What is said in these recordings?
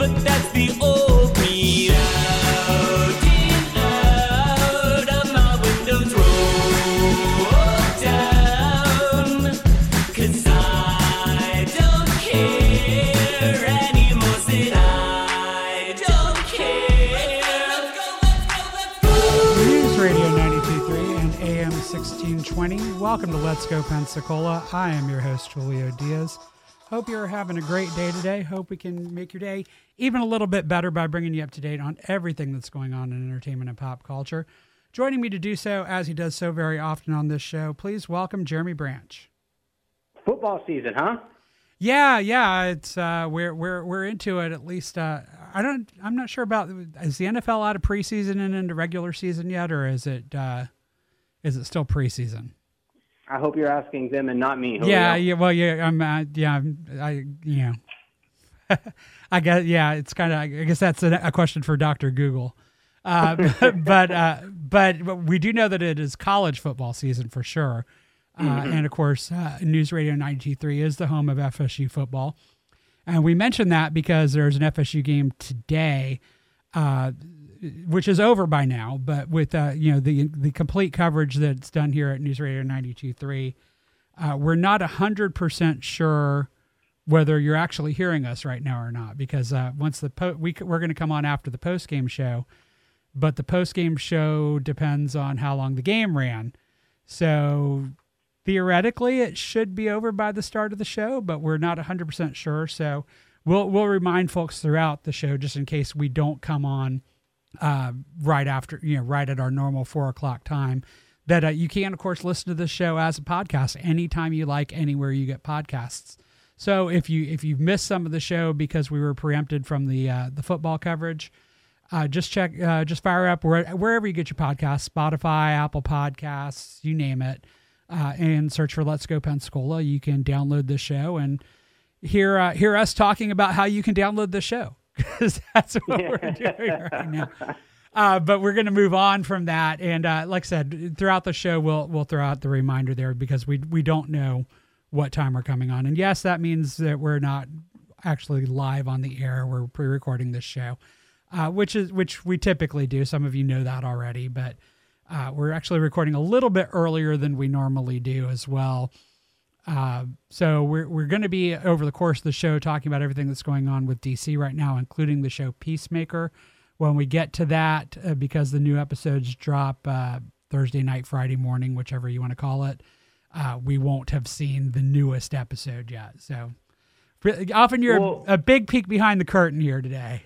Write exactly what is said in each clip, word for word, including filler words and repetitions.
but that's the old me. Out and out of my windows roll down, 'cause I don't care anymore, said I don't care. Let's go, let's go, let's go. News Radio ninety-two point three and A M sixteen twenty. Welcome to Let's Go Pensacola. I am your host, Julio Diaz. Hope you're having a great day today. Hope we can make your day even a little bit better by bringing you up to date on everything that's going on in entertainment and pop culture. Joining me to do so, as he does so very often on this show, please welcome Jeremy Branch. Football season, huh? Yeah, yeah, it's uh, we're we're we're into it at least. Uh, I don't. I'm not sure about is the N F L out of preseason and into regular season yet, or is it uh, is it still preseason? I hope you're asking them and not me. Julio. Yeah, yeah. Well, yeah, I'm. Uh, yeah, I'm- I. You know, I guess. Yeah, it's kind of. I guess that's a, a question for Doctor Google. Uh, but uh, but but we do know that it is college football season for sure. Uh, Mm-hmm. And of course, uh, News Radio ninety-two point three is the home of F S U football. And we mentioned that because there's an F S U game today, uh, which is over by now. But with uh, you know the the complete coverage that's done here at News Radio ninety-two point three, uh, we're not one hundred percent sure whether you're actually hearing us right now or not. Because uh, once the po- we, we're going to come on after the post-game show, but the post-game show depends on how long the game ran. So theoretically, it should be over by the start of the show, but we're not one hundred percent sure. So we'll we'll remind folks throughout the show just in case we don't come on uh, right after, you know, right at our normal four o'clock time, that uh, you can, of course, listen to this show as a podcast anytime you like, anywhere you get podcasts. So if you if you've missed some of the show because we were preempted from the uh, the football coverage, uh, just check, uh, just fire up where, wherever you get your podcasts, Spotify, Apple Podcasts, you name it. Uh, and search for Let's Go Pensacola. You can download the show and hear uh, hear us talking about how you can download the show, because that's what we're doing right now. Uh, but we're going to move on from that, and uh, like I said, throughout the show, we'll we'll throw out the reminder there because we we don't know what time we're coming on. And yes, that means that we're not actually live on the air. We're pre-recording this show, uh, which is which we typically do. Some of you know that already, but. Uh, we're actually recording a little bit earlier than we normally do as well. Uh, so we're we're going to be, over the course of the show, talking about everything that's going on with D C right now, including the show Peacemaker. When we get to that, uh, because the new episodes drop uh, Thursday night, Friday morning, whichever you want to call it, uh, we won't have seen the newest episode yet. So really, often you're Well- a big peek behind the curtain here today.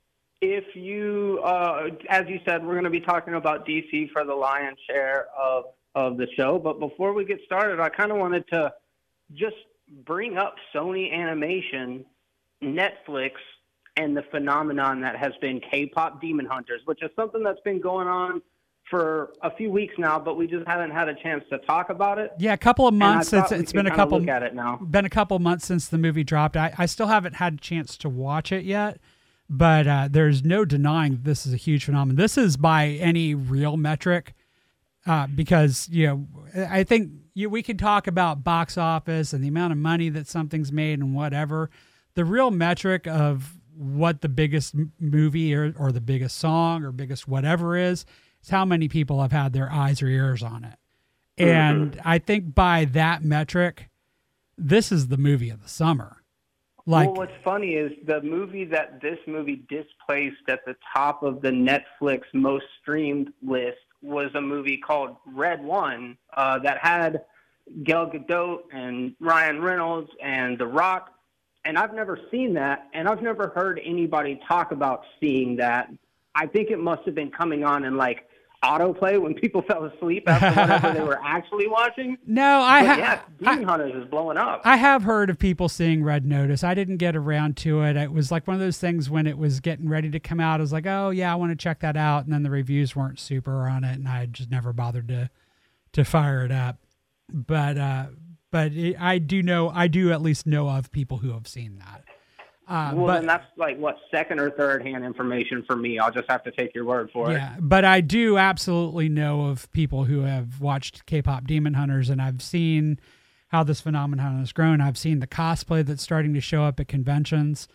If you, uh, as you said, we're going to be talking about D C for the lion's share of, of the show. But before we get started, I kind of wanted to just bring up Sony Animation, Netflix, and the phenomenon that has been K-pop Demon Hunters, which is something that's been going on for a few weeks now, but we just haven't had a chance to talk about it. Yeah, a couple of And I months. thought It's we it's could been a kinda couple. look at it now. Been a couple months since the movie dropped. I, I still haven't had a chance to watch it yet, but uh, there's no denying that this is a huge phenomenon. This is by any real metric, uh, because you know I think you, we can talk about box office and the amount of money that something's made and whatever. The real metric of what the biggest m- movie or, or the biggest song or biggest whatever is is how many people have had their eyes or ears on it. And Mm-hmm. I think by that metric, this is the movie of the summer. Like, well, what's funny is the movie that this movie displaced at the top of the Netflix most streamed list was a movie called Red One uh, that had Gal Gadot and Ryan Reynolds and The Rock. And I've never seen that, and I've never heard anybody talk about seeing that. I think it must have been coming on in, like, autoplay when people fell asleep after whatever they were actually watching. no, I, But ha- yeah, I Demon Hunters is blowing up. I have heard of people seeing Red Notice. I didn't get around to it. It was like one of those things when it was getting ready to come out. I was like, oh yeah, I want to check that out. And then the reviews weren't super on it, and I just never bothered to to fire it up. But uh, but it, I do know, I do at least know of people who have seen that. Uh, well, but, then that's like, what, second or third hand information for me. I'll just have to take your word for yeah, but I do absolutely know of people who have watched K-pop Demon Hunters, and I've seen how this phenomenon has grown. I've seen the cosplay that's starting to show up at conventions.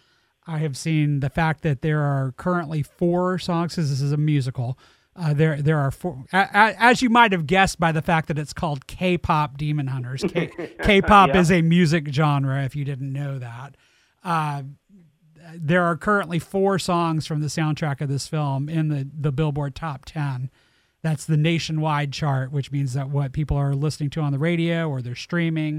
I have seen the fact that there are currently four songs, because this is a musical. Uh, there, there are four, a, a, as you might have guessed by the fact that it's called K-pop Demon Hunters. K, K-pop Yeah. is a music genre, if you didn't know that. Uh, there are currently four songs from the soundtrack of this film in the, the Billboard Top ten. That's the nationwide chart, which means that what people are listening to on the radio, or they're streaming,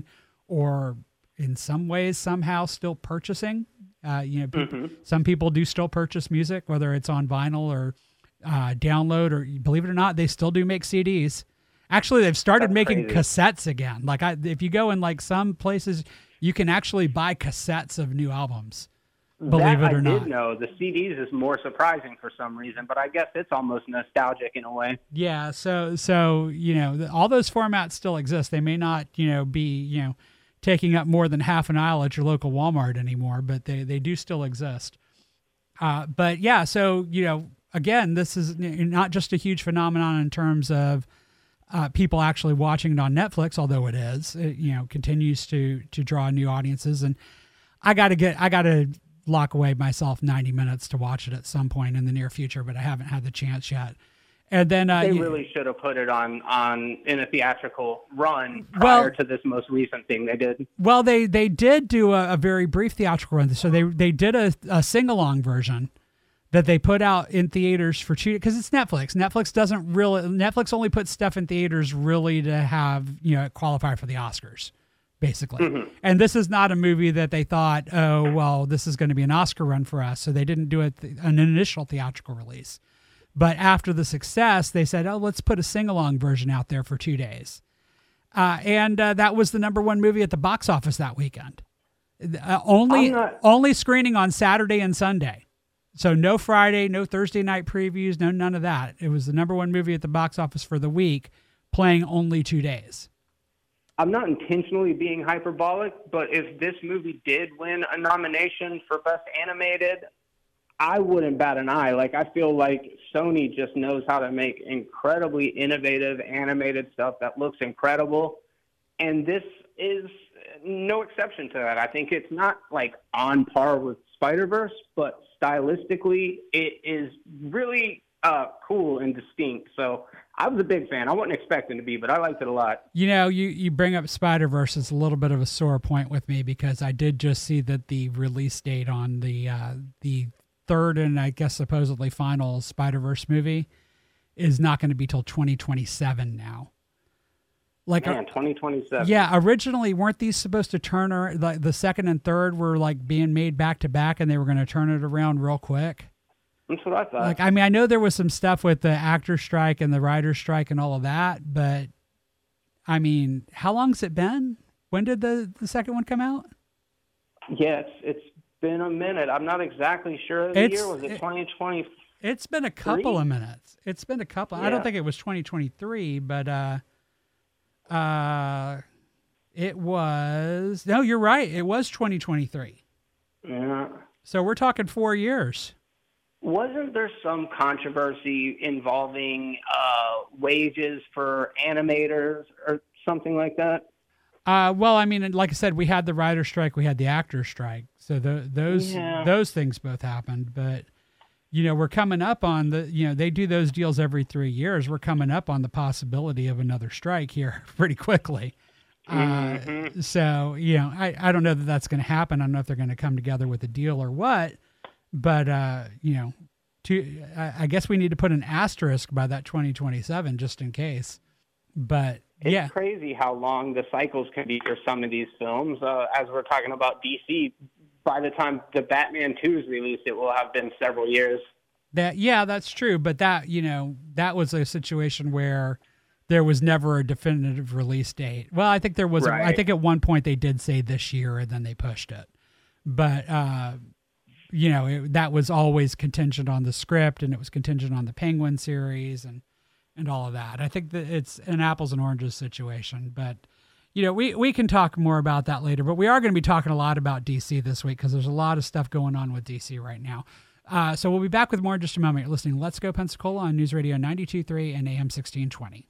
or in some ways somehow still purchasing. Uh, you know, people, Mm-hmm. some people do still purchase music, whether it's on vinyl or uh, download, or believe it or not, they still do make C Ds. Actually, they've started That's making crazy. cassettes again. Like I, if you go in like some places, you can actually buy cassettes of new albums. Believe that it or I not. did know. The C Ds is more surprising for some reason, but I guess it's almost nostalgic in a way. Yeah, so so you know th- all those formats still exist. They may not you know be you know taking up more than half an aisle at your local Walmart anymore, but they they do still exist. Uh, but yeah, so you know again, this is n- not just a huge phenomenon in terms of uh, people actually watching it on Netflix, although it is it, you know continues to to draw new audiences. And I got to get I got to lock away myself ninety minutes to watch it at some point in the near future, but I haven't had the chance yet. And then uh, They you- really should have put it on, on in a theatrical run prior Well- to this most recent thing they did. Well, they they did do a, a very brief theatrical run. So they they did a, a sing along version that they put out in theaters for two, because it's Netflix. Netflix doesn't really Netflix only puts stuff in theaters really to have you know qualify for the Oscars, basically. And this is not a movie that they thought, oh well, this is going to be an Oscar run for us, so they didn't do it th- an initial theatrical release. But after the success, they said, oh, let's put a sing along version out there for two days. Uh, and uh, that was the number one movie at the box office that weekend. Uh, only I'm not- only screening on Saturday and Sunday. So no Friday, no Thursday night previews, no none of that. It was the number one movie at the box office for the week, playing only two days. I'm not intentionally being hyperbolic, but if this movie did win a nomination for Best Animated, I wouldn't bat an eye. Like, I feel like Sony just knows how to make incredibly innovative animated stuff that looks incredible. And this is no exception to that. I think it's not like on par with Spider-Verse, but stylistically it is really uh, cool and distinct. So I was a big fan. I wasn't expecting to be, but I liked it a lot. You know, you, you bring up Spider-Verse as a little bit of a sore point with me, because I did just see that the release date on the uh, the third and I guess supposedly final Spider-Verse movie is not going to be till twenty twenty-seven now. Like, Man, twenty twenty-seven. yeah, originally weren't these supposed to turn ar- like the second and third were like being made back to back, and they were going to turn it around real quick? That's what I thought. Like, I mean, I know there was some stuff with the actor strike and the writer strike and all of that, but I mean, how long's it been? When did the, the second one come out? yeah, it's, it's been a minute. I'm not exactly sure of the It's- year. Was it it- twenty twenty? It's been a couple Three? of minutes. It's been a couple. I don't Yeah. think it was twenty twenty-three, but uh, uh, it was. No, you're right. It was twenty twenty-three. Yeah. So we're talking four years. Wasn't there some controversy involving uh, wages for animators or something like that? Uh, well, I mean, like I said, we had the writer strike, we had the actor strike, so the, those Yeah. those things both happened. But you know, we're coming up on the. You know, they do those deals every three years. We're coming up on the possibility of another strike here pretty quickly. Uh, so you know, I, I don't know that that's going to happen. I don't know if they're going to come together with a deal or what. But uh, you know, to I, I guess we need to put an asterisk by that twenty twenty-seven just in case. But It's yeah, crazy how long the cycles can be for some of these films. Uh, as we're talking about D C, by the time the Batman two is released, it will have been several years. that yeah, that's true. But that you know, that was a situation where there was never a definitive release date. Well, I think there was. A, I Right. think at one point they did say this year, and then they pushed it. But uh, you know, it, that was always contingent on the script, and it was contingent on the Penguin series, and and all of that. I think that it's an apples and oranges situation, but you know, we, we can talk more about that later, but we are going to be talking a lot about D C this week because there's a lot of stuff going on with D C right now. Uh, so we'll be back with more in just a moment. You're listening to Let's Go Pensacola on News Radio ninety-two point three and A M sixteen twenty.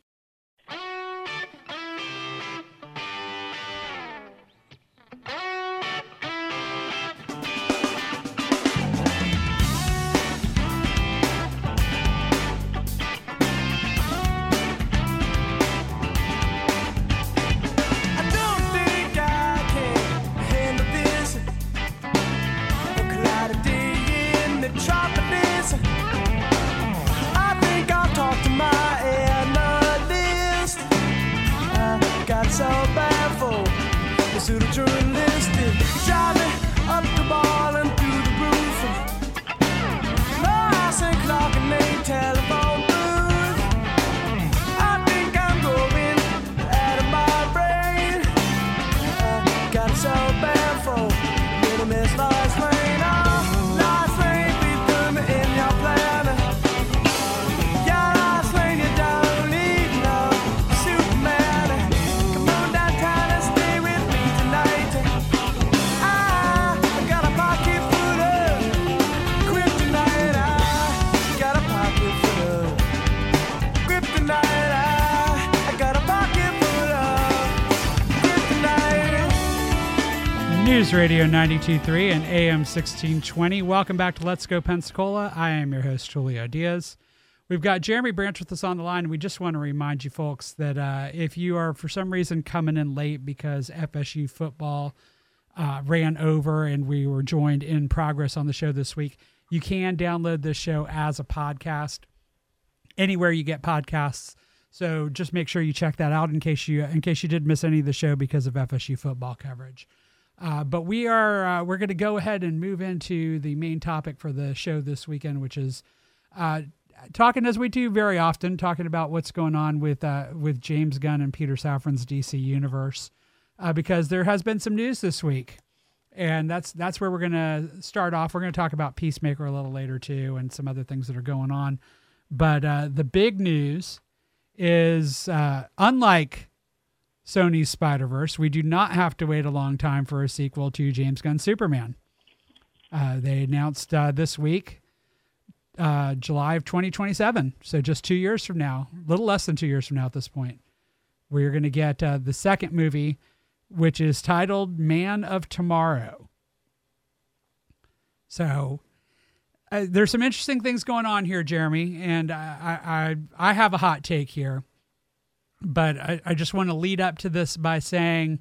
News Radio ninety-two point three and A M sixteen twenty. Welcome back to Let's Go Pensacola. I am your host, Julio Diaz. We've got Jeremy Branch with us on the line, and we just want to remind you folks that uh, if you are for some reason coming in late because F S U football uh, ran over and we were joined in progress on the show this week, you can download this show as a podcast anywhere you get podcasts. So just make sure you check that out in case you in case you did miss any of the show because of F S U football coverage. Uh, but we are uh, we're going to go ahead and move into the main topic for the show this weekend, which is uh, talking, as we do very often, talking about what's going on with uh, with James Gunn and Peter Safran's D C universe, uh, because there has been some news this week, and that's that's where we're going to start off. We're going to talk about Peacemaker a little later too, and some other things that are going on. But uh, the big news is, uh, unlike Sony's Spider-Verse, we do not have to wait a long time for a sequel to James Gunn's Superman. Uh, they announced uh, this week, uh, July of twenty twenty-seven. So just two years from now, a little less than two years from now at this point, we're going to get uh, the second movie, which is titled Man of Tomorrow. So uh, there's some interesting things going on here, Jeremy, and I, I, I have a hot take here. But I, I just want to lead up to this by saying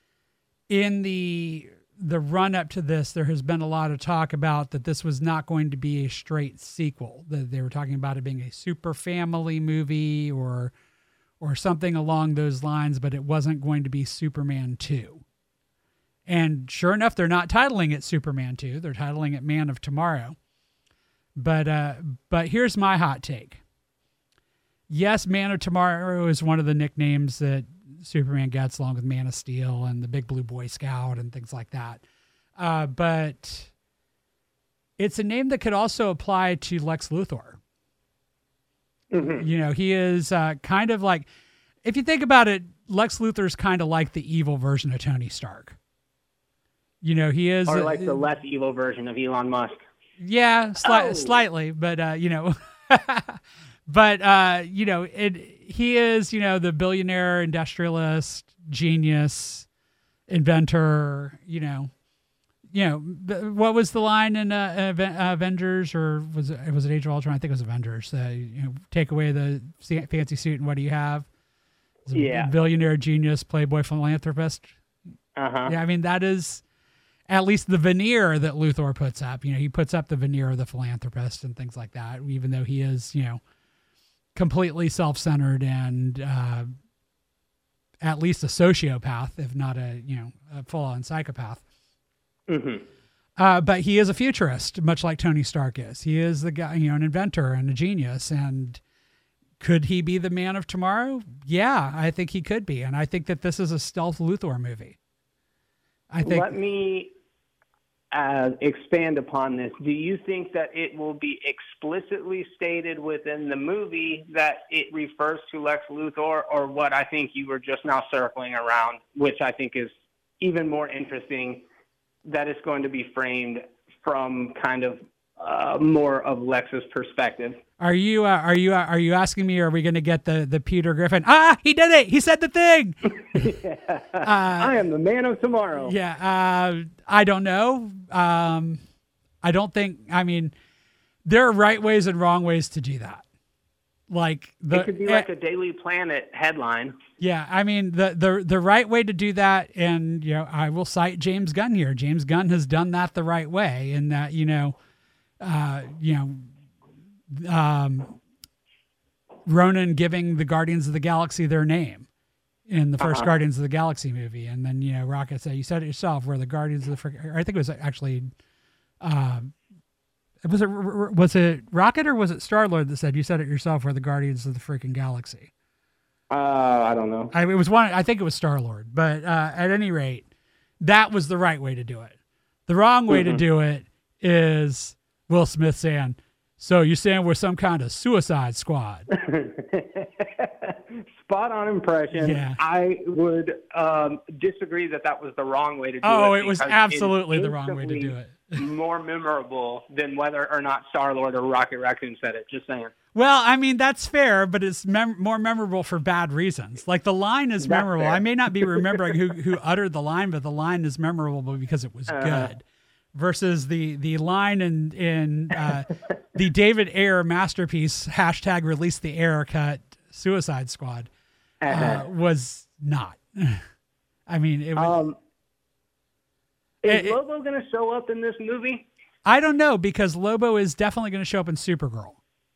in the the run up to this, there has been a lot of talk about that this was not going to be a straight sequel. That they were talking about it being a super family movie or or something along those lines, but it wasn't going to be Superman two. And sure enough, they're not titling it Superman two. They're titling it Man of Tomorrow. But uh, but here's my hot take. Yes, Man of Tomorrow is one of the nicknames that Superman gets, along with Man of Steel and the Big Blue Boy Scout and things like that. Uh, but it's a name that could also apply to Lex Luthor. Mm-hmm. You know, he is uh, kind of like, if you think about it, Lex Luthor is kind of like the evil version of Tony Stark. You know, he is... Or like uh, the less evil version of Elon Musk. Yeah, sli- oh. slightly, but, uh, you know... But, uh, you know, it, he is, you know, the billionaire, industrialist, genius, inventor, you know, you know, what was the line in uh, Avengers, or was it, was it Age of Ultron? I think it was Avengers. Uh, you know, take away the fancy suit and what do you have? Yeah. Billionaire, genius, playboy, philanthropist. Uh-huh. Yeah, I mean, that is at least the veneer that Luthor puts up. You know, he puts up the veneer of the philanthropist and things like that, even though he is, you know, completely self-centered and uh, at least a sociopath, if not a, you know, a full-on psychopath. Mm-hmm. Uh, but he is a futurist, much like Tony Stark is. He is the guy, you know, an inventor and a genius. And could he be the Man of Tomorrow? Yeah, I think he could be. And I think that this is a stealth Luthor movie. I think. Let me uh, expand upon this. Do you think that it will be explicitly stated within the movie that it refers to Lex Luthor, or what I think you were just now circling around, which I think is even more interesting, that it's going to be framed from kind of uh, more of Lex's perspective? Are you uh, are you uh, are you asking me? Are we going to get the the Peter Griffin? Ah, he did it! He said the thing. yeah. uh, I am the Man of Tomorrow. Yeah, uh, I don't know. Um, I don't think. I mean, there are right ways and wrong ways to do that. Like the, it could be like uh, a Daily Planet headline. Yeah, I mean the the the right way to do that, and you know, I will cite James Gunn here. James Gunn has done that the right way, in that you know, uh, you know. Um, Ronan giving the Guardians of the Galaxy their name in the first uh-huh. Guardians of the Galaxy movie, and then you know Rocket said, "You said it yourself." Where the Guardians of the frick- I think it was actually, uh, was it was it Rocket or was it Star-Lord that said, "You said it yourself"? We're the Guardians of the freaking Galaxy. Uh, I don't know. I, it was one. I think it was Star-Lord, but uh, at any rate, that was the right way to do it. The wrong way mm-hmm. to do it is Will Smith saying, "So you're saying we're some kind of Suicide Squad?" Spot on impression. Yeah. I would um, disagree that that was the wrong way to do oh, it. Oh, it was absolutely the wrong way to do it. More memorable than whether or not Star-Lord or Rocket Raccoon said it. Just saying. Well, I mean, that's fair, but it's mem- more memorable for bad reasons. Like the line is That's memorable. fair. I may not be remembering who, who uttered the line, but the line is memorable because it was Uh-huh. good. Versus the the line in in uh, the David Ayer masterpiece hashtag release the Ayer cut Suicide Squad uh, was not. I mean, it was. Um, is It- it- Lobo going to show up in this movie? I don't know because Lobo is definitely going to show up in Supergirl.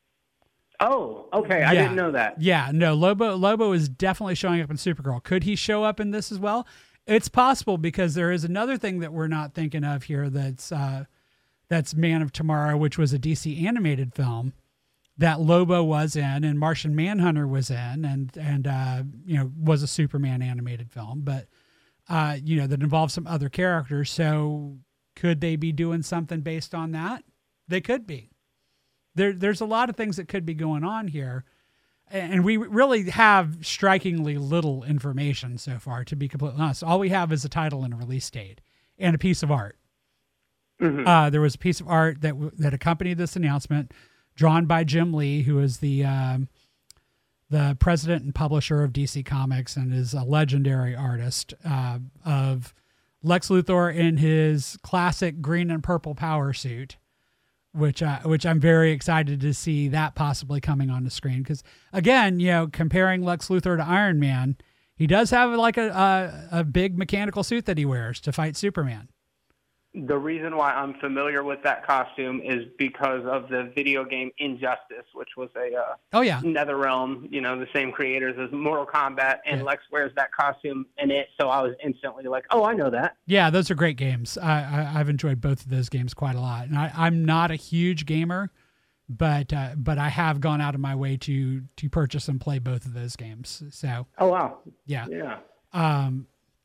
Oh, okay. I Yeah. didn't know that. Yeah, no, Lobo Lobo is definitely showing up in Supergirl. Could he show up in this as well? It's possible because there is another thing that we're not thinking of here that's uh, that's Man of Tomorrow, which was a D C animated film that Lobo was in and Martian Manhunter was in and and uh, you know was a Superman animated film, but uh, you know that involves some other characters. So could they be doing something based on that? They could be. There, there's a lot of things that could be going on here. And we really have strikingly little information so far, to be completely honest. All we have is a title and a release date and a piece of art. Mhm. Uh, there was a piece of art that w- that accompanied this announcement, drawn by Jim Lee, who is the um, the president and publisher of D C Comics and is a legendary artist uh, of Lex Luthor in his classic green and purple power suit. Which, uh, which I'm very excited to see that possibly coming on the screen because again, you know, comparing Lex Luthor to Iron Man, he does have like a, a a big mechanical suit that he wears to fight Superman. The reason why I'm familiar with that costume is because of the video game Injustice, which was a uh, Oh yeah, NetherRealm, you know, the same creators as Mortal Kombat, and Yeah. Lex wears that costume in it, so I was instantly like, oh, I know that. yeah, those are great games. I, I I've enjoyed both of those games quite a lot, and I, I'm not a huge gamer, but uh, but I have gone out of my way to to purchase and play both of those games. So Oh, wow. yeah. Yeah. Um,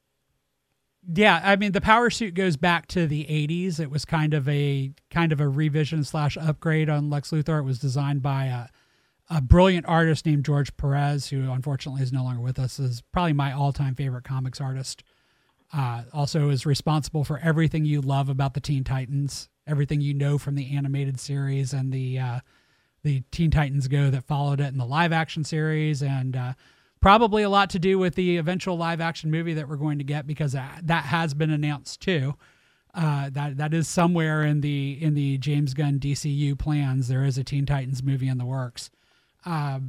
yeah, I mean the power suit goes back to the eighties. It was kind of a kind of a revision slash upgrade on Lex Luthor. It was designed by a, a brilliant artist named George Perez, who unfortunately is no longer with us. Is probably my all time favorite comics artist. Uh, also is responsible for everything you love about the Teen Titans, everything you know from the animated series and the uh, the Teen Titans Go that followed it in the live action series, and uh, probably a lot to do with the eventual live action movie that we're going to get because that, that has been announced too. Uh, that that is somewhere in the in the James Gunn D C U plans. There is a Teen Titans movie in the works. Um,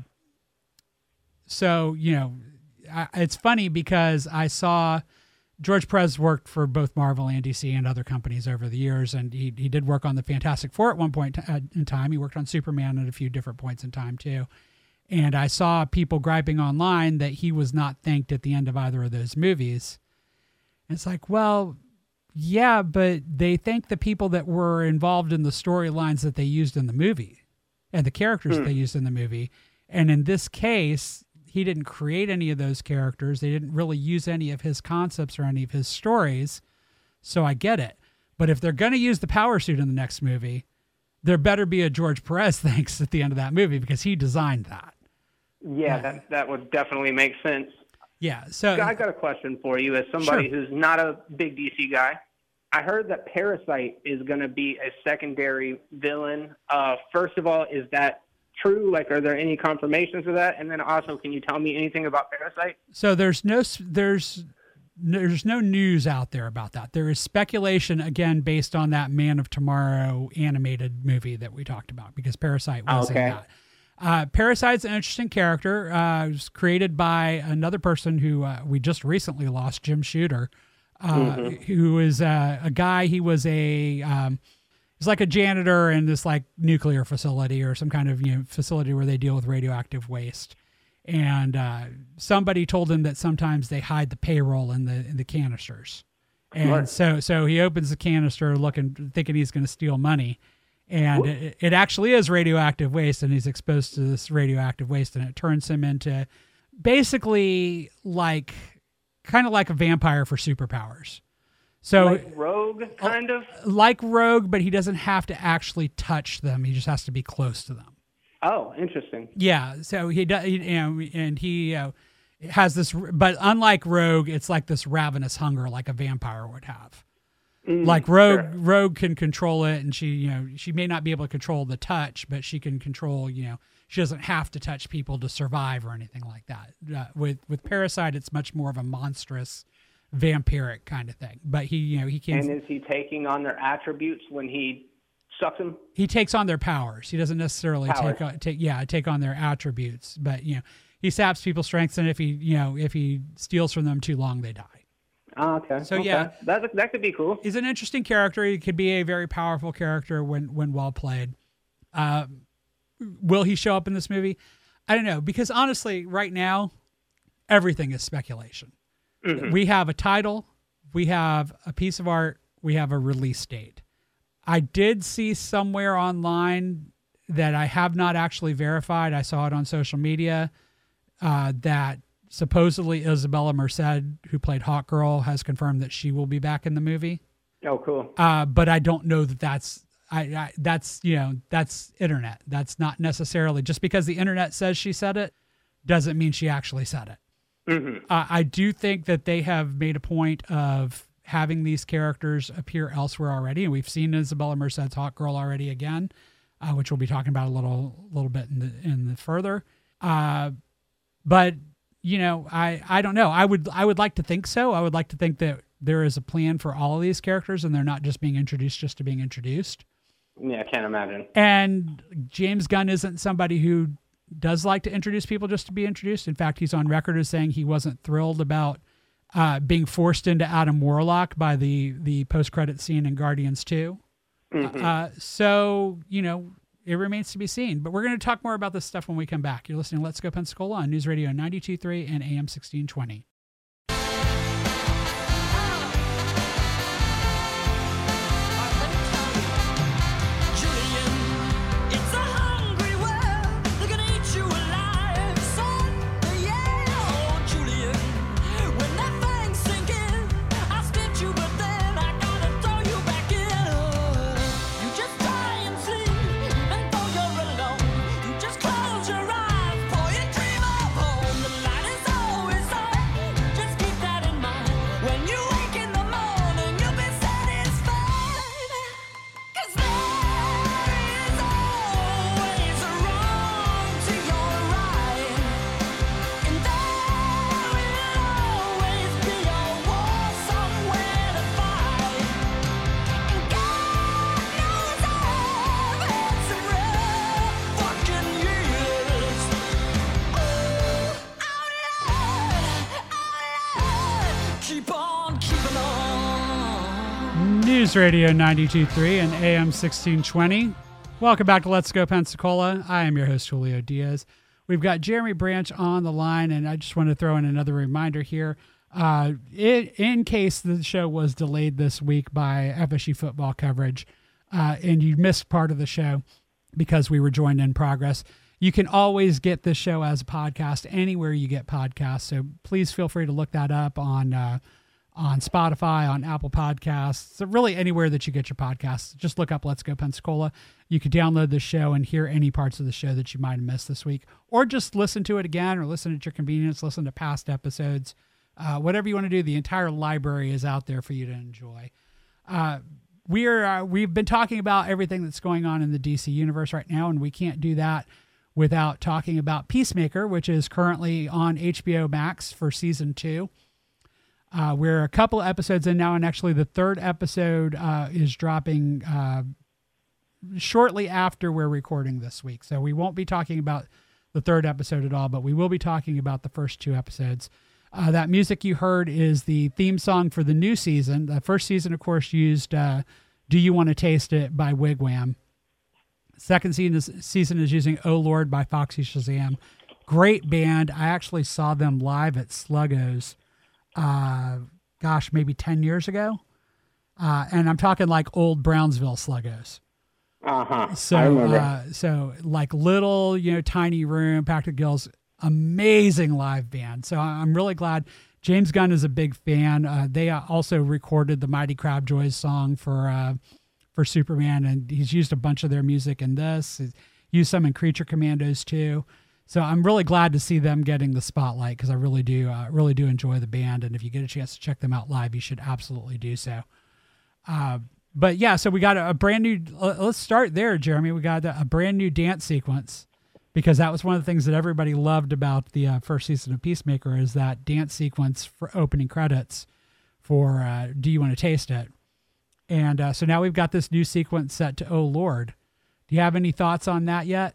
so you know, I, it's funny because I saw George Perez worked for both Marvel and D C and other companies over the years, and he he did work on the Fantastic Four at one point in time. He worked on Superman at a few different points in time too. And I saw people griping online that he was not thanked at the end of either of those movies. And it's like, well, yeah, but they thanked the people that were involved in the storylines that they used in the movie and the characters that they used in the movie. And in this case, he didn't create any of those characters. They didn't really use any of his concepts or any of his stories. So I get it. But if they're going to use the power suit in the next movie, there better be a George Perez thanks at the end of that movie because he designed that. Yeah, that that would definitely make sense. Yeah. So I got a question for you as somebody Sure. who's not a big D C guy. I heard that Parasite is going to be a secondary villain. Uh, first of all, is that true? Like, are there any confirmations of that? And then also, can you tell me anything about Parasite? So there's no there's there's no news out there about that. There is speculation again based on that Man of Tomorrow animated movie that we talked about because Parasite was Okay. in that. Uh, Parasite's an interesting character. Uh, it was created by another person who uh, we just recently lost, Jim Shooter, uh, Mhm. who is uh, a guy. He was a um, he's like a janitor in this like nuclear facility or some kind of you know facility where they deal with radioactive waste. And uh, somebody told him that sometimes they hide the payroll in the in the canisters, and Right. so so he opens the canister looking thinking he's going to steal money. And it, it actually is radioactive waste, and he's exposed to this radioactive waste, and it turns him into basically like kind of like a vampire for superpowers. So Like Rogue, kind of? like Rogue, but he doesn't have to actually touch them. He just has to be close to them. Oh, interesting. Yeah. So he does, you know, and he uh, has this, but unlike Rogue, it's like this ravenous hunger like a vampire would have. Mm, like Rogue, sure. Rogue can control it, and she, you know, she may not be able to control the touch, but she can control, you know, she doesn't have to touch people to survive or anything like that. Uh, with with Parasite, it's much more of a monstrous, vampiric kind of thing. But he, you know, he can. And is he taking on their attributes when he sucks them? He takes on their powers. He doesn't necessarily Powers. take on, take yeah take on their attributes, but you know, he saps people's strengths, and if he, you know, if he steals from them too long, they die. Oh, okay. So, okay. yeah. that that could be cool. He's an interesting character. He could be a very powerful character when when well played. Uh, will he show up in this movie? I don't know, because honestly, right now, everything is speculation. Mm-hmm. We have a title, we have a piece of art, we have a release date. I did see somewhere online that I have not actually verified. I saw it on social media uh, that supposedly Isabella Merced, who played Hawkgirl, has confirmed that she will be back in the movie. Oh, cool. Uh, but I don't know that that's I, I that's you know that's internet. That's not necessarily just because the internet says she said it doesn't mean she actually said it. Mm-hmm. Uh, I do think that they have made a point of having these characters appear elsewhere already, and we've seen Isabella Merced's Hawkgirl already again, uh, which we'll be talking about a little little bit in the in the further. Uh, but you know, I, I don't know. I would I would like to think so. I would like to think that there is a plan for all of these characters and they're not just being introduced just to being introduced. Yeah, I can't imagine. And James Gunn isn't somebody who does like to introduce people just to be introduced. In fact, he's on record as saying he wasn't thrilled about uh, being forced into Adam Warlock by the, the post-credit scene in Guardians two. Mm-hmm. Uh, so, you know, it remains to be seen, but we're going to talk more about this stuff when we come back. You're listening to Let's Go Pensacola on News Radio ninety-two point three and A M sixteen twenty. News Radio ninety-two point three and A M sixteen twenty. Welcome back to Let's Go Pensacola. I am your host, Julio Diaz. We've got Jeremy Branch on the line, and I just want to throw in another reminder here. Uh, it, in case the show was delayed this week by F S U football coverage, uh, and you missed part of the show because we were joined in progress, you can always get this show as a podcast anywhere you get podcasts. So please feel free to look that up on uh, on Spotify, on Apple Podcasts, so really anywhere that you get your podcasts. Just look up Let's Go Pensacola. You can download the show and hear any parts of the show that you might have missed this week, or just listen to it again, or listen at your convenience, listen to past episodes. Uh, whatever you want to do, the entire library is out there for you to enjoy. Uh, we are, uh, we've been talking about everything that's going on in the D C universe right now, and we can't do that without talking about Peacemaker, which is currently on H B O Max for season two. Uh, we're a couple episodes in now, and actually the third episode uh, is dropping uh, shortly after we're recording this week. So we won't be talking about the third episode at all, but we will be talking about the first two episodes. Uh, that music you heard is the theme song for the new season. The first season, of course, used uh, Do You Want to Taste It by Wigwam. Second season is, season is using Oh Lord by Foxy Shazam. Great band. I actually saw them live at Sluggo's. Uh, gosh, maybe ten years ago. Uh, and I'm talking like old Brownsville Sluggos. Uh-huh. So, I remember. uh, so like little, you know, tiny room, packed with gills, amazing live band. So I'm really glad. James Gunn is a big fan. Uh, they also recorded the Mighty Crabjoys song for, uh, for Superman, and he's used a bunch of their music in this. He's used some in Creature Commandos too. So I'm really glad to see them getting the spotlight, because I really do, uh, really do enjoy the band. And if you get a chance to check them out live, you should absolutely do so. Uh, but yeah, so we got a, a brand new, uh, let's start there, Jeremy. We got a, a brand new dance sequence, because that was one of the things that everybody loved about the uh, first season of Peacemaker, is that dance sequence for opening credits for uh, Do You Want to Taste It? And uh, so now we've got this new sequence set to Oh Lord. Do you have any thoughts on that yet?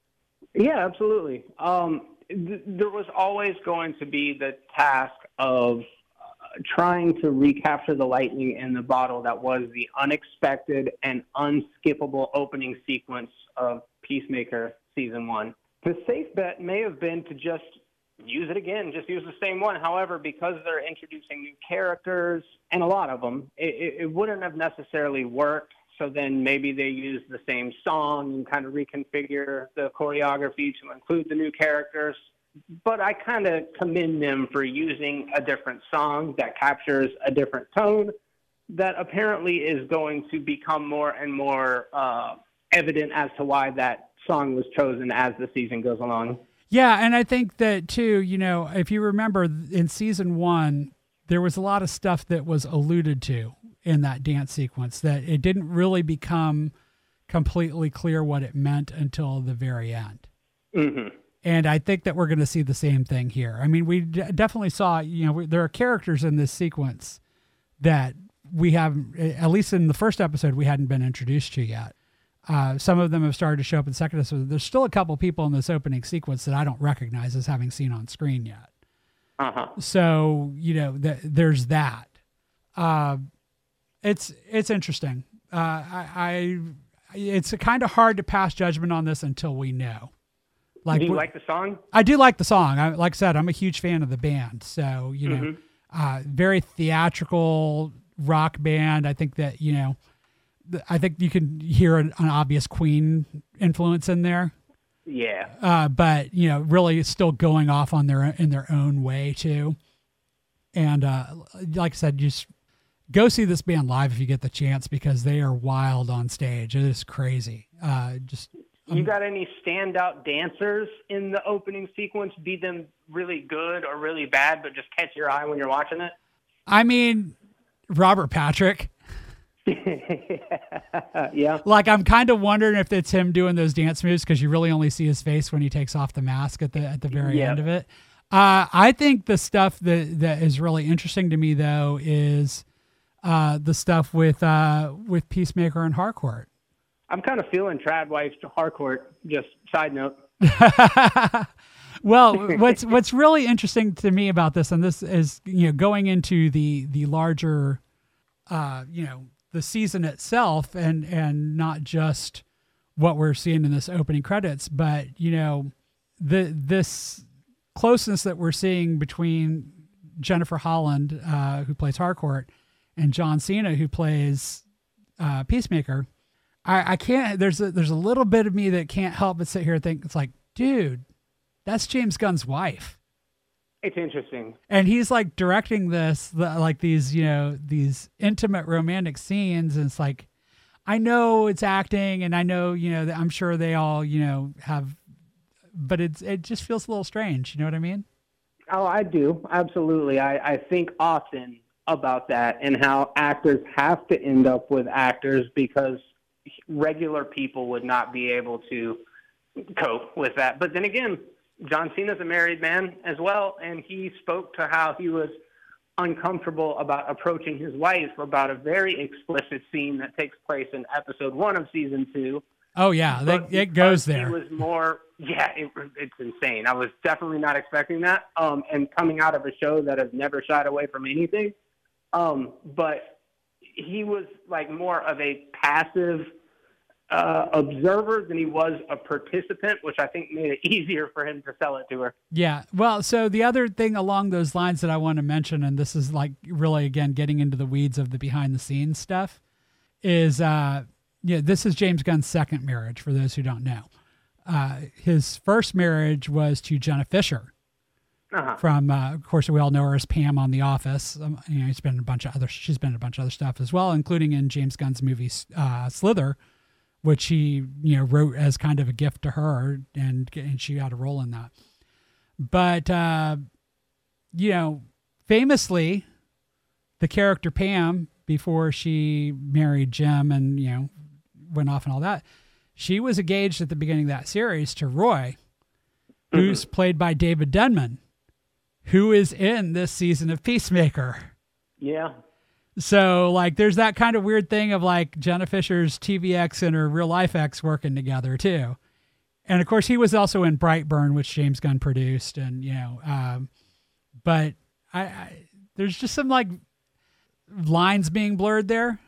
Yeah, absolutely. Um, th- there was always going to be the task of uh, trying to recapture the lightning in the bottle that was the unexpected and unskippable opening sequence of Peacemaker Season one. The safe bet may have been to just use it again, just use the same one. However, because they're introducing new characters, and a lot of them, it, it, it wouldn't have necessarily worked. So then maybe they use the same song and kind of reconfigure the choreography to include the new characters. But I kind of commend them for using a different song that captures a different tone that apparently is going to become more and more uh, evident as to why that song was chosen as the season goes along. Yeah, and I think that too, you know, if you remember in season one, there was a lot of stuff that was alluded to in that dance sequence that it didn't really become completely clear what it meant until the very end. Mm-hmm. And I think that we're going to see the same thing here. I mean, we d- definitely saw, you know, we, there are characters in this sequence that we have, at least in the first episode, we hadn't been introduced to yet. Uh, some of them have started to show up in the second episode. There's still a couple people in this opening sequence that I don't recognize as having seen on screen yet. Uh-huh. So, you know, th- there's that. Uh, it's it's interesting. Uh, I, I it's kind of hard to pass judgment on this until we know. Like, do you like the song? I do like the song. I, like I said, I'm a huge fan of the band. So, you know, Mm-hmm. uh, very theatrical rock band. I think that, you know, th- I think you can hear an, an obvious Queen influence in there. Yeah. Uh, but, you know, really still going off on their in their own way too. And uh, like I said, just go see this band live if you get the chance, because they are wild on stage. It is crazy. Uh, just You got any standout dancers in the opening sequence? Be them really good or really bad, but just catch your eye when you're watching it? I mean, Robert Patrick. Yeah. Like, I'm kind of wondering if it's him doing those dance moves, because you really only see his face when he takes off the mask at the at the very Yeah. end of it. Uh, I think the stuff that, that is really interesting to me, though, is uh, the stuff with uh, with Peacemaker and Harcourt. I'm kind of feeling Tradwife to Harcourt, just side note. Well, what's what's really interesting to me about this, and this is, you know, going into the the larger, uh, you know, the season itself, and and not just what we're seeing in this opening credits, but, you know, the this closeness that we're seeing between Jennifer Holland, uh, who plays Harcourt, and John Cena, who plays uh, Peacemaker. I, I can't, there's a, there's a little bit of me that can't help but sit here and think, it's like, dude, that's James Gunn's wife. It's interesting. And he's like directing this, the, like these, you know, these intimate romantic scenes. And it's like, I know it's acting, and I know, you know, that I'm sure they all, you know, have, but it's, it just feels a little strange. You know what I mean? Oh, I do. Absolutely. I, I think often about that, and how actors have to end up with actors because regular people would not be able to cope with that. But then again, John Cena's a married man as well, and he spoke to how he was uncomfortable about approaching his wife about a very explicit scene that takes place in episode one of season two. Oh yeah, they, But it goes because there. He was more, yeah, it, it's insane. I was definitely not expecting that. Um, and coming out of a show that has never shied away from anything. Um, but he was like more of a passive uh, observer than he was a participant, which I think made it easier for him to sell it to her. Yeah. Well, so the other thing along those lines that I want to mention, and this is like really, again, getting into the weeds of the behind the scenes stuff, is, uh, yeah, this is James Gunn's second marriage, for those who don't know. Uh, his first marriage was to Jenna Fisher. Uh-huh. From, uh, of course, we all know her as Pam on The Office. Um, you know, he's been in a bunch of other. She's been in a bunch of other stuff as well, including in James Gunn's movie uh, Slither, which he, you know, wrote as kind of a gift to her, and and she had a role in that. But uh, you know, famously, the character Pam before she married Jim and, you know, went off and all that. She was engaged at the beginning of that series to Roy, who's mm-hmm. played by David Denman, who is in this season of Peacemaker. Yeah. So, like, there's that kind of weird thing of, like, Jenna Fisher's T V ex and her real life ex working together, too. And, of course, he was also in Brightburn, which James Gunn produced. And, you know, um, but I, I there's just some, like, lines being blurred there.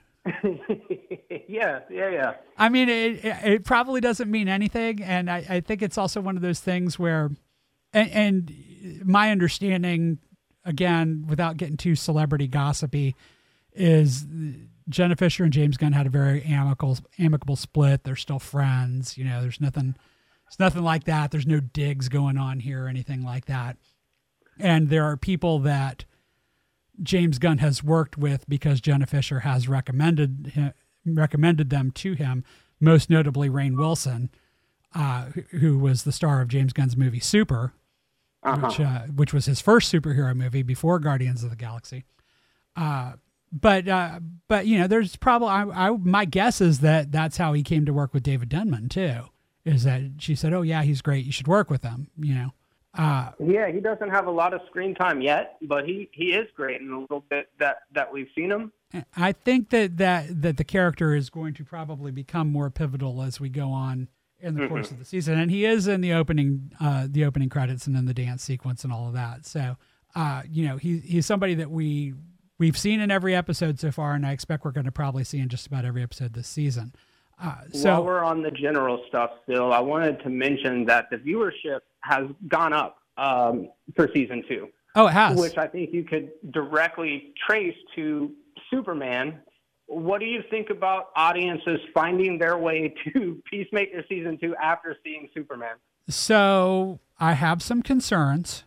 yeah, yeah, yeah. I mean, it, it, it probably doesn't mean anything. And I, I think it's also one of those things where, and, and my understanding, again, without getting too celebrity gossipy, is Jenna Fisher and James Gunn had a very amicable amicable split. They're still friends. You know, there's nothing, it's nothing like that. There's no digs going on here or anything like that. And there are people that James Gunn has worked with because Jenna Fisher has recommended him, recommended them to him, most notably Rainn Wilson, uh, who was the star of James Gunn's movie Super, uh-huh. which uh, which was his first superhero movie before Guardians of the Galaxy. Uh, but uh, but you know, there's probably I, I my guess is that that's how he came to work with David Denman too. Is that she said, "Oh yeah, he's great. You should work with him." You know. Uh, yeah, he doesn't have a lot of screen time yet, but he, he is great in the little bit that, that we've seen him. I think that, that that the character is going to probably become more pivotal as we go on in the mm-hmm. course of the season, and he is in the opening uh, the opening credits and in the dance sequence and all of that. So, uh, you know, he he's somebody that we we've seen in every episode so far, and I expect we're going to probably see in just about every episode this season. Uh, so while we're on the general stuff still, I wanted to mention that the viewership has gone up um, for season two. Oh, it has. Which I think you could directly trace to Superman. What do you think about audiences finding their way to Peacemaker season two after seeing Superman? So I have some concerns.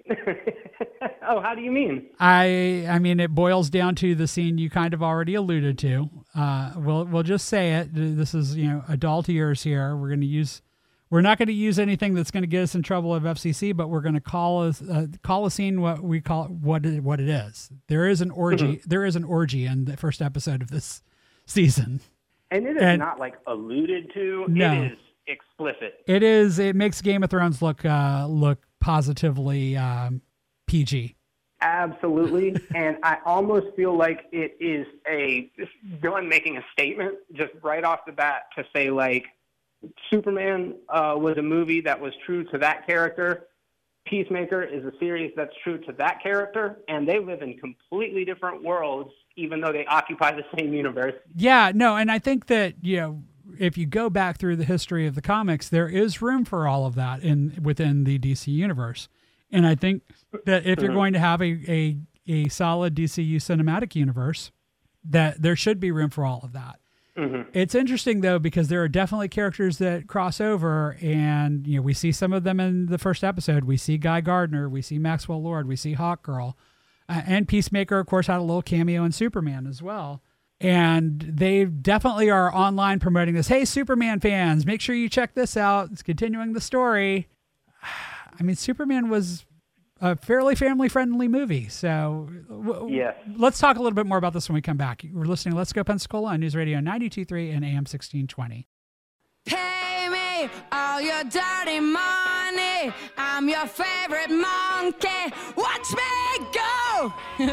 Oh, how do you mean? I I mean, it boils down to the scene you kind of already alluded to. Uh, we'll we'll just say it. This is, you know, adult ears here. We're going to use, we're not going to use anything that's going to get us in trouble with F C C, but we're going to call a uh, call a scene what we call what it, what it is. There is an orgy. Mm-hmm. There is an orgy in the first episode of this season, and it is and, not like alluded to. No, it is explicit. It is. It makes Game of Thrones look uh, look positively um, P G. Absolutely. And I almost feel like it is a Gunn making a statement just right off the bat to say, like, Superman uh, was a movie that was true to that character. Peacemaker is a series that's true to that character. And they live in completely different worlds, even though they occupy the same universe. Yeah, no. And I think that, you know, if you go back through the history of the comics, there is room for all of that in within the D C universe. And I think that if you're going to have a, a, a solid D C U cinematic universe, that there should be room for all of that. Mm-hmm. It's interesting, though, because there are definitely characters that cross over, and you know, we see some of them in the first episode. We see Guy Gardner, we see Maxwell Lord, we see Hawkgirl, uh, and Peacemaker, of course, had a little cameo in Superman as well. And they definitely are online promoting this. Hey, Superman fans, make sure you check this out. It's continuing the story. I mean, Superman was a fairly family-friendly movie. So w- yes. Let's talk a little bit more about this when we come back. We're listening to Let's Go Pensacola on News Radio ninety-two point three and A M sixteen twenty. Pay me all your dirty money. I'm your favorite monkey. Watch me go.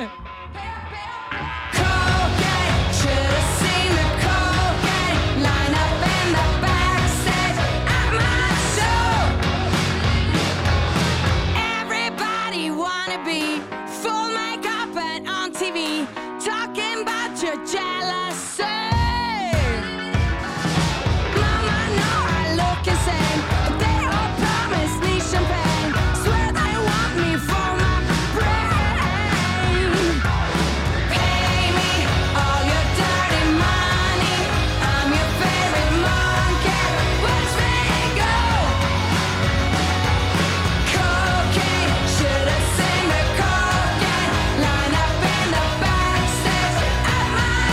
Cocaine, should have seen the cocaine. Line up in the backstage at my show. Everybody wanna be full makeup and on T V, talking about your jealousy. Mama, no, I look insane, but they all promise me champagne. Swear they want me for my brain. Pay me all your dirty money. I'm your favorite monkey. Watch me go. Cocaine, should have seen the cocaine. Line up in the backstage at my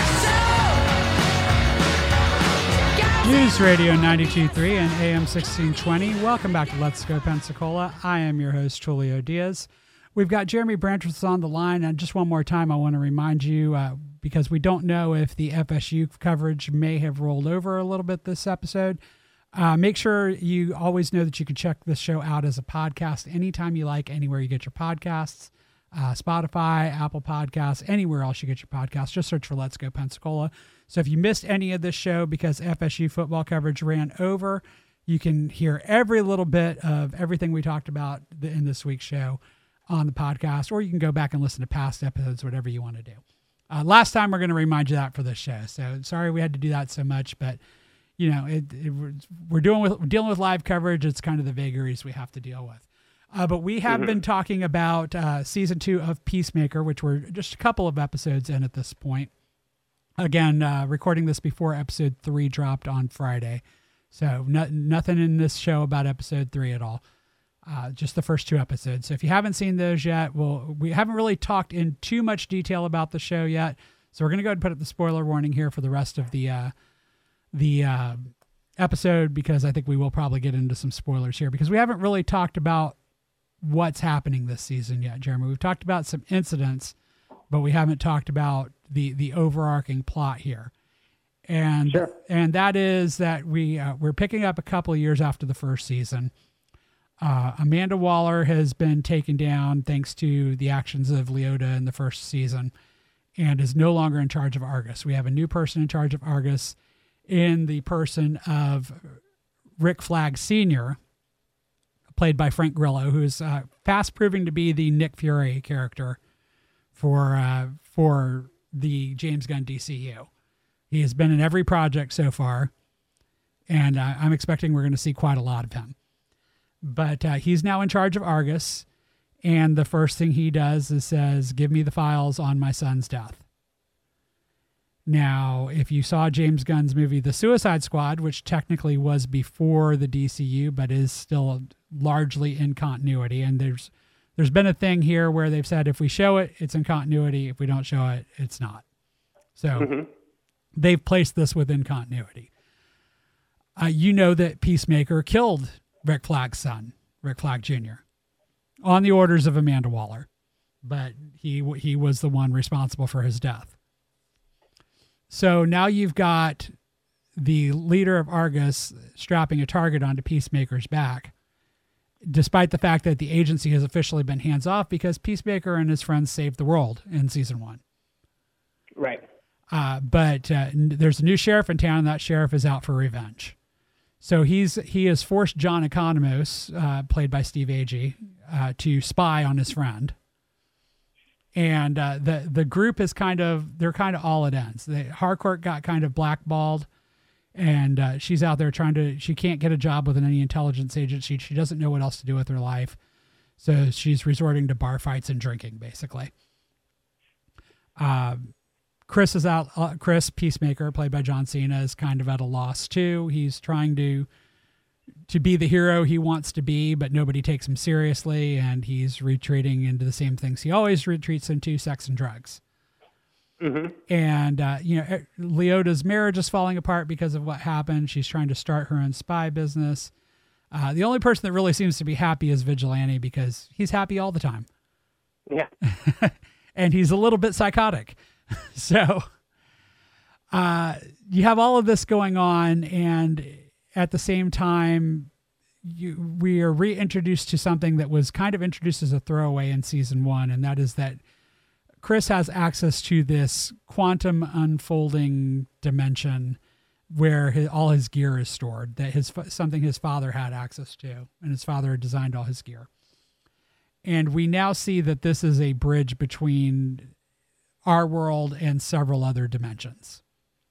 show. News Radio ninety-two point three and A M sixteen twenty. Welcome back to Let's Go Pensacola. I am your host, Julio Diaz. We've got Jeremy Branchworth on the line, and just one more time, I want to remind you, uh, because we don't know if the F S U coverage may have rolled over a little bit this episode. Uh, make sure you always know that you can check this show out as a podcast anytime you like, anywhere you get your podcasts, uh, Spotify, Apple Podcasts, anywhere else you get your podcasts. Just search for Let's Go Pensacola. So if you missed any of this show because F S U football coverage ran over, you can hear every little bit of everything we talked about in this week's show on the podcast, or you can go back and listen to past episodes, whatever you want to do. Uh, last time, we're going to remind you that for this show. So sorry we had to do that so much, but you know, it, it, we're, we're doing with we're dealing with live coverage. It's kind of the vagaries we have to deal with. Uh, but we have mm-hmm. been talking about uh, season two of Peacemaker, which we're just a couple of episodes in at this point. Again, uh, recording this before episode three dropped on Friday. So no, nothing in this show about episode three at all. Uh, just the first two episodes. So if you haven't seen those yet, well, we haven't really talked in too much detail about the show yet. So we're going to go ahead and put up the spoiler warning here for the rest of the uh, the uh, episode, because I think we will probably get into some spoilers here, because we haven't really talked about what's happening this season yet, Jeremy. We've talked about some incidents, but we haven't talked about the the overarching plot here. And sure. and that is that we uh, we're picking up a couple of years after the first season. Uh, Amanda Waller has been taken down thanks to the actions of Leota in the first season, and is no longer in charge of Argus. We have a new person in charge of Argus in the person of Rick Flag Senior, played by Frank Grillo, who is uh, fast proving to be the Nick Fury character for uh, for the James Gunn D C U. He has been in every project so far, and uh, I'm expecting we're going to see quite a lot of him. But uh, he's now in charge of Argus, and the first thing he does is says, "Give me the files on my son's death." Now, if you saw James Gunn's movie The Suicide Squad, which technically was before the D C U, but is still largely in continuity, and there's there's been a thing here where they've said if we show it, it's in continuity. If we don't show it, it's not. So mm-hmm. they've placed this within continuity. Uh, you know that Peacemaker killed Rick Flag's son, Rick Flag Junior, on the orders of Amanda Waller, but he he was the one responsible for his death. So now you've got the leader of Argus strapping a target onto Peacemaker's back, despite the fact that the agency has officially been hands off because Peacemaker and his friends saved the world in season one. Right. Uh, but uh, there's a new sheriff in town, and that sheriff is out for revenge. So he's he has forced John Economos, uh, played by Steve Agee, uh, to spy on his friend. And uh, the the group is kind of, they're kind of all at ends. The Harcourt got kind of blackballed, and uh, she's out there trying to, she can't get a job with any intelligence agency. She doesn't know what else to do with her life. So she's resorting to bar fights and drinking, basically. Uh, Chris is out. Uh, Chris, Peacemaker, played by John Cena, is kind of at a loss too. He's trying to to be the hero he wants to be, but nobody takes him seriously, and he's retreating into the same things he always retreats into: sex and drugs. Mm-hmm. And uh, you know, Leota's marriage is falling apart because of what happened. She's trying to start her own spy business. Uh, the only person that really seems to be happy is Vigilante, because he's happy all the time. Yeah, and he's a little bit psychotic. So uh, you have all of this going on, and at the same time, you, we are reintroduced to something that was kind of introduced as a throwaway in season one, and that is that Chris has access to this quantum unfolding dimension where his, all his gear is stored, that his something his father had access to, and his father had designed all his gear. And we now see that this is a bridge between our world and several other dimensions.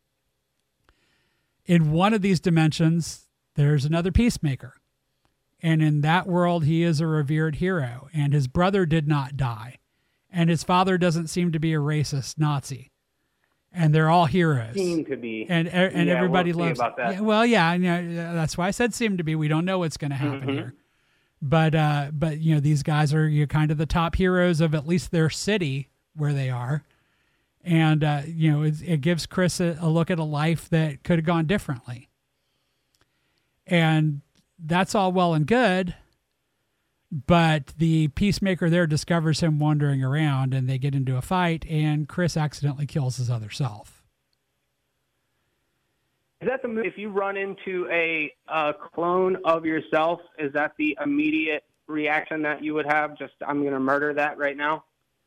In one of these dimensions, there's another Peacemaker. And in that world, he is a revered hero, and his brother did not die. And his father doesn't seem to be a racist Nazi. And they're all heroes. Seem to be. And and yeah, everybody we'll loves about that. Yeah, well, yeah, you know, that's why I said seem to be. We don't know what's going to happen mm-hmm. here. But, uh, but you know, these guys are you know, kind of the top heroes of at least their city where they are. And, uh, you know, it, it gives Chris a, a look at a life that could have gone differently. And that's all well and good. But the Peacemaker there discovers him wandering around, and they get into a fight, and Chris accidentally kills his other self. Is that the move? If you run into a uh, clone of yourself, is that the immediate reaction that you would have? Just, I'm going to murder that right now?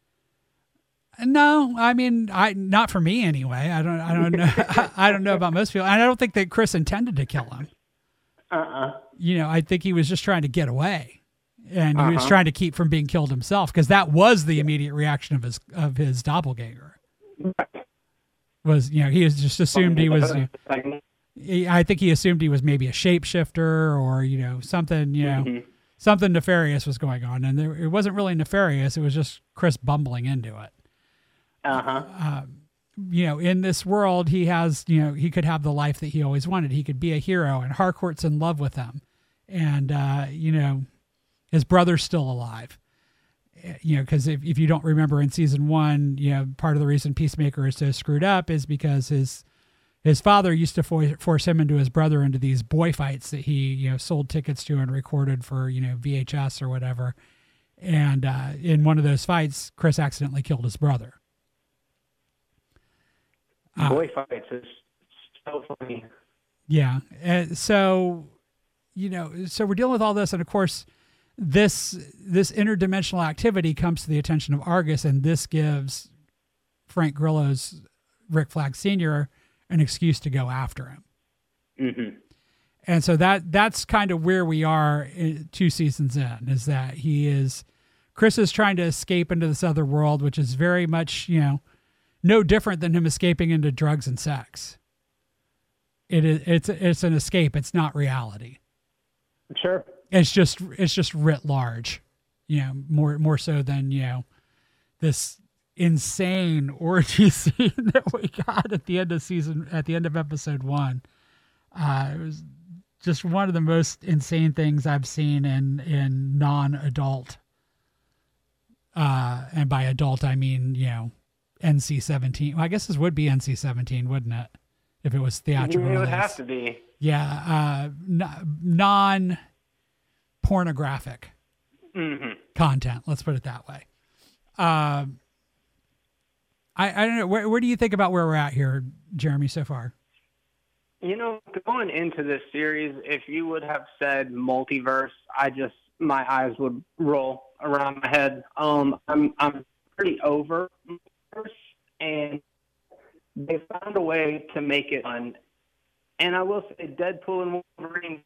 No, I mean, I not for me anyway. I don't, I don't know. I don't know about most people. And I don't think that Chris intended to kill him. Uh-uh. You know, I think he was just trying to get away, and he was Uh-huh. trying to keep from being killed himself, because that was the immediate reaction of his of his doppelganger. Was, you know, he was just assumed he was. You know, he, I think he assumed he was maybe a shapeshifter, or you know, something. You know, Mhm. something nefarious was going on, and there, it wasn't really nefarious. It was just Chris bumbling into it. Uh-huh. You know, in this world, he has, you know, he could have the life that he always wanted. He could be a hero, and Harcourt's in love with him. And, uh, you know, his brother's still alive. You know, because if, if you don't remember in season one, you know, part of the reason Peacemaker is so screwed up is because his his father used to for, force him into his brother into these boy fights that he, you know, sold tickets to and recorded for, you know, V H S or whatever. And uh, in one of those fights, Chris accidentally killed his brother. Uh, Boy fights is so funny. Yeah. Uh, so, you know, so we're dealing with all this. And of course, this, this interdimensional activity comes to the attention of Argus, and this gives Frank Grillo's Rick Flag Senior an excuse to go after him. Mm-hmm. And so that, that's kind of where we are in, two seasons in, is that he is, Chris is trying to escape into this other world, which is very much, you know, no different than him escaping into drugs and sex. It is, it's, it's an escape. It's not reality. Sure. It's just, it's just writ large, you know, more, more so than, you know, this insane orgy scene that we got at the end of season, at the end of episode one. Uh, it was just one of the most insane things I've seen in, in non-adult. Uh, and by adult, I mean, you know, N C seventeen. Well, I guess this would be N C seventeen, wouldn't it? If it was theatrical. It would release. have to be. Yeah. Uh, n- non pornographic Mm-hmm. content. Let's put it that way. Um, I, I don't know. Where, where do you think about where we're at here, Jeremy, so far? You know, going into this series, if you would have said multiverse, I just, my eyes would roll around my head. Um, I'm, I'm pretty over multiverse, and they found a way to make it fun. And I will say, Deadpool and Wolverine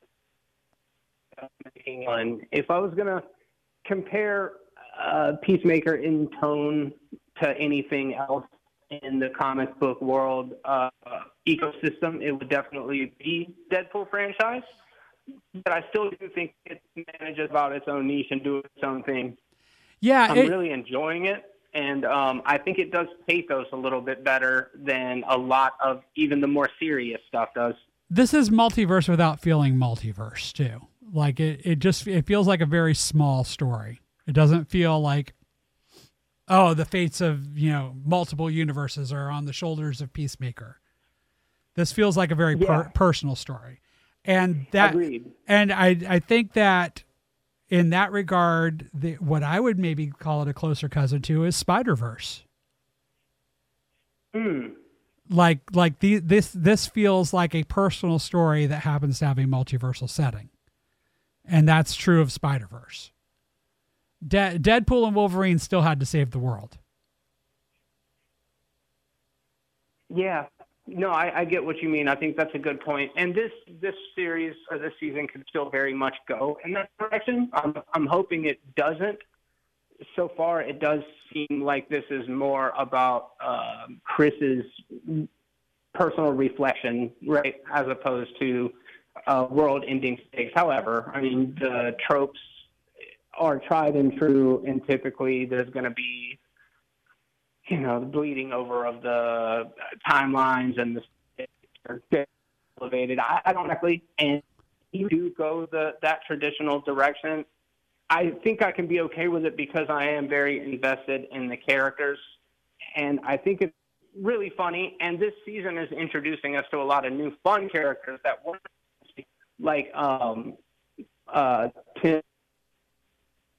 making fun. If I was gonna compare uh, Peacemaker in tone to anything else in the comic book world uh, ecosystem, it would definitely be Deadpool franchise. But I still do think it manages about its own niche and do its own thing. Yeah. I'm it- really enjoying it. And um, I think it does pathos a little bit better than a lot of even the more serious stuff does. This is multiverse without feeling multiverse too. Like it, it just, it feels like a very small story. It doesn't feel like, oh, the fates of, you know, multiple universes are on the shoulders of Peacemaker. This feels like a very per- Yeah. personal story. And that, Agreed. and I, I think that in that regard, the, what I would maybe call it a closer cousin to is Spider-Verse. Mm. Like, like the, this, this feels like a personal story that happens to have a multiversal setting. And that's true of Spider-Verse. De- Deadpool and Wolverine still had to save the world. Yeah. No, I, I get what you mean. I think that's a good point. And this this series or this season could still very much go in that direction. I'm, I'm hoping it doesn't. So far, it does seem like this is more about uh, Chris's personal reflection, right, as opposed to uh, world-ending stakes. However, I mean, the tropes are tried and true, and typically there's going to be, you know, the bleeding over of the timelines and the stakes are elevated. I, I don't exactly, and you do go the that traditional direction. I think I can be okay with it because I am very invested in the characters, and I think it's really funny. And this season is introducing us to a lot of new fun characters that weren't like um, uh, Tim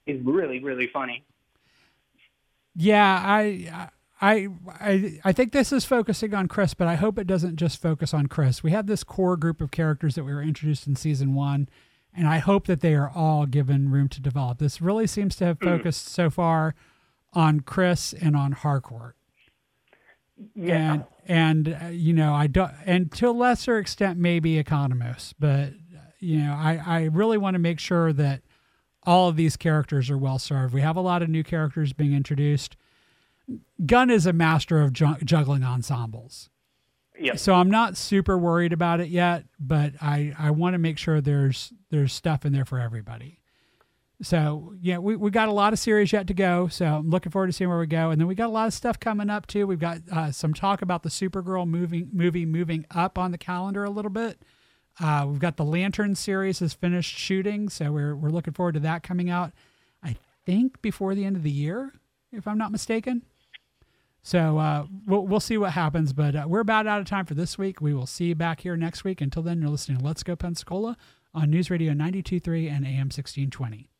he's really, really funny. Yeah, I, I, I, I think this is focusing on Chris, but I hope it doesn't just focus on Chris. We had this core group of characters that we were introduced in season one, and I hope that they are all given room to develop. This really seems to have focused mm. so far on Chris and on Harcourt. Yeah. And, and uh, you know, I don't, and to a lesser extent, maybe Economos, but, you know, I, I really want to make sure that all of these characters are well served. We have a lot of new characters being introduced. Gunn is a master of ju- juggling ensembles. Yep. So I'm not super worried about it yet, but I, I want to make sure there's there's stuff in there for everybody. So, yeah, we, we got a lot of series yet to go, so I'm looking forward to seeing where we go. And then we got a lot of stuff coming up, too. We've got uh, some talk about the Supergirl movie, movie moving up on the calendar a little bit. Uh, we've got the Lantern series has finished shooting, so we're we're looking forward to that coming out, I think, before the end of the year, if I'm not mistaken. So uh, we'll we'll see what happens, but uh, we're about out of time for this week. We will see you back here next week. Until then, you're listening to Let's Go Pensacola on News Radio ninety-two point three and A M sixteen twenty.